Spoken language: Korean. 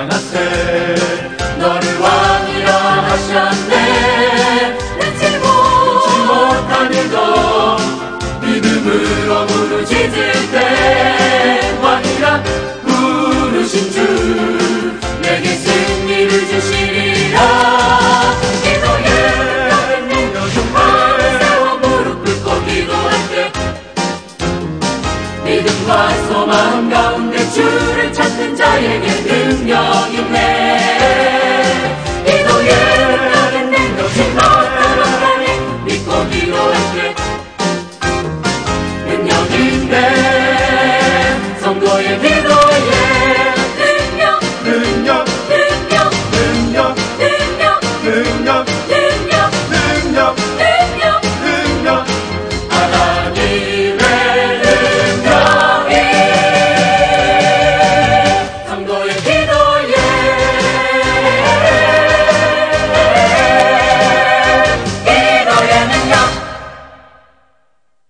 찬양하세. 너를 왕이라 하셨네. 능치 못한 일도 믿음으로 부르짖을 때 왕이라 부르신 주 내게 승리를 주시리라. 기도에 나는 능력 발을 세워 무릎 꿇고 기도할 때 믿음과 소망 가운데 주를 찾는 자에게 능력이 있네. 기도에 나는 능력이 못하니 믿고 기도할 때 능력이 있네. 성도의 기도에 능력 능력, 능력 능력, 능력 능력,